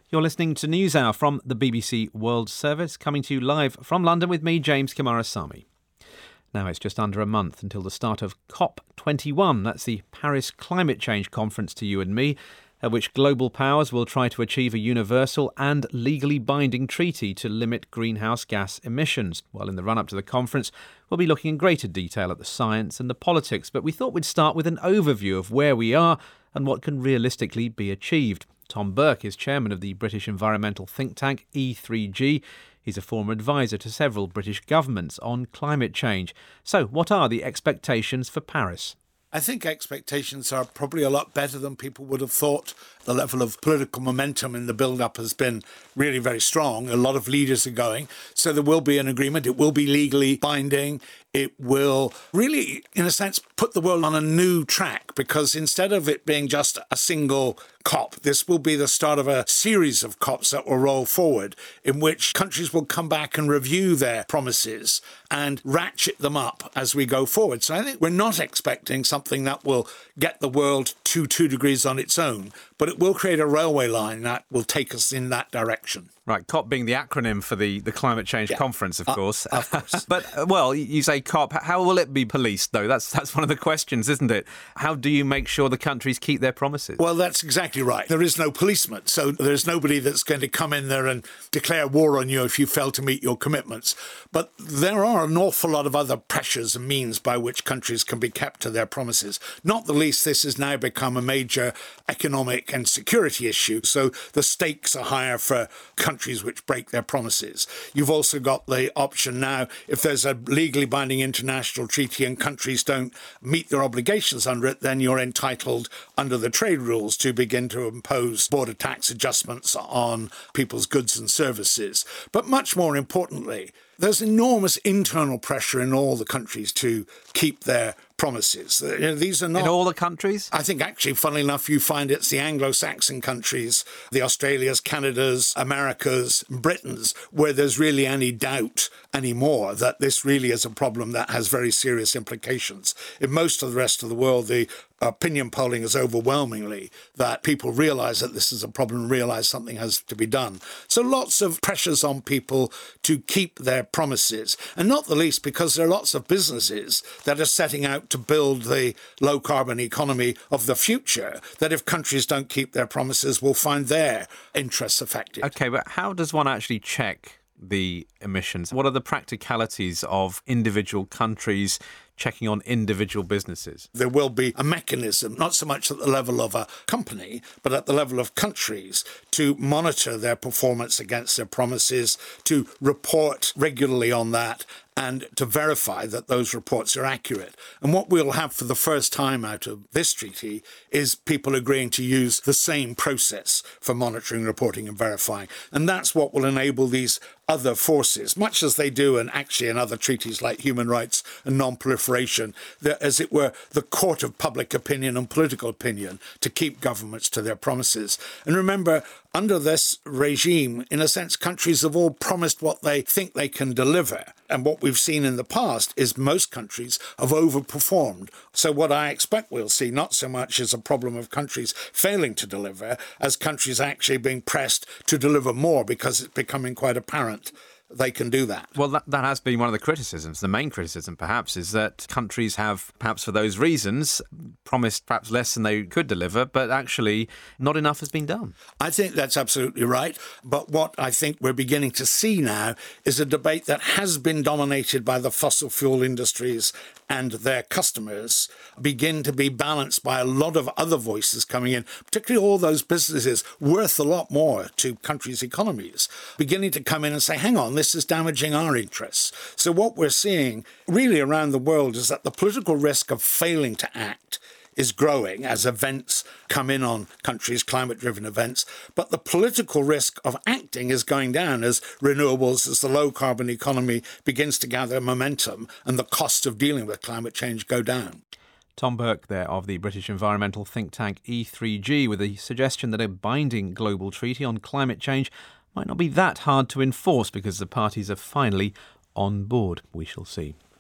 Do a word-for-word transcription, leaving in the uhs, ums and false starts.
You're listening to NewsHour from the B B C World Service, coming to you live from London with me, James Coomarasamy. Now it's just under a month until the start of COP twenty-one. That's the Paris Climate Change Conference to you and me, at which global powers will try to achieve a universal and legally binding treaty to limit greenhouse gas emissions. Well, in the run-up to the conference, we'll be looking in greater detail at the science and the politics, but we thought we'd start with an overview of where we are and what can realistically be achieved. Tom Burke is chairman of the British environmental think tank E three G. He's a former advisor to several British governments on climate change. So, what are the expectations for Paris? I think expectations are probably a lot better than people would have thought. The level of political momentum in the build-up has been really very strong. A lot of leaders are going. So there will be an agreement. It will be legally binding. It will really, in a sense, put the world on a new track, because instead of it being just a single COP, this will be the start of a series of COPs that will roll forward, in which countries will come back and review their promises and ratchet them up as we go forward. So I think we're not expecting something that will get the world to two degrees on its own, but it will create a railway line that will take us in that direction. Right, COP being the acronym for the, the Climate Change yeah. Conference, of uh, course. Of course. But, uh, well, you say COP. How will it be policed, though? That's that's one of the questions, isn't it? How do you make sure the countries keep their promises? Well, that's exactly right. There is no policeman, so there's nobody that's going to come in there and declare war on you if you fail to meet your commitments. But there are an awful lot of other pressures and means by which countries can be kept to their promises. Not the least, this has now become a major economic and security issue, so the stakes are higher for countries which break their promises. You've also got the option now, if there's a legally binding international treaty and countries don't meet their obligations under it, then you're entitled under the trade rules to begin to impose border tax adjustments on people's goods and services. But much more importantly, there's enormous internal pressure in all the countries to keep their promises. You know, these are not in all the countries? I think actually, funnily enough, you find it's the Anglo-Saxon countries, the Australias, Canadas, Americas, Britons, where there's really any doubt anymore that this really is a problem that has very serious implications. In most of the rest of the world, the opinion polling is overwhelmingly that people realise that this is a problem, realise something has to be done. So lots of pressures on people to keep their promises, and not the least because there are lots of businesses that are setting out to build the low-carbon economy of the future, that if countries don't keep their promises will find their interests affected. OK, but how does one actually check the emissions? What are the practicalities of individual countries checking on individual businesses? There will be a mechanism, not so much at the level of a company, but at the level of countries, to monitor their performance against their promises, to report regularly on that, and to verify that those reports are accurate. And what we'll have for the first time out of this treaty is people agreeing to use the same process for monitoring, reporting and verifying. And that's what will enable these other forces, much as they do and actually in other treaties like human rights and non-proliferation, that, as it were, the court of public opinion and political opinion to keep governments to their promises. And remember, under this regime, in a sense, countries have all promised what they think they can deliver. And what we've seen in the past is most countries have overperformed. So what I expect we'll see not so much is a problem of countries failing to deliver as countries actually being pressed to deliver more, because it's becoming quite apparent they can do that. Well, that, that has been one of the criticisms. The main criticism, perhaps, is that countries have, perhaps for those reasons, promised perhaps less than they could deliver, but actually not enough has been done. I think that's absolutely right. But what I think we're beginning to see now is a debate that has been dominated by the fossil fuel industries and their customers begin to be balanced by a lot of other voices coming in, particularly all those businesses worth a lot more to countries' economies, beginning to come in and say, hang on, this is damaging our interests. So what we're seeing really around the world is that the political risk of failing to act is growing as events come in on countries, climate-driven events. But the political risk of acting is going down as renewables, as the low-carbon economy begins to gather momentum and the cost of dealing with climate change go down. Tom Burke there of the British environmental think tank E three G, with a suggestion that a binding global treaty on climate change might not be that hard to enforce because the parties are finally on board. We shall see.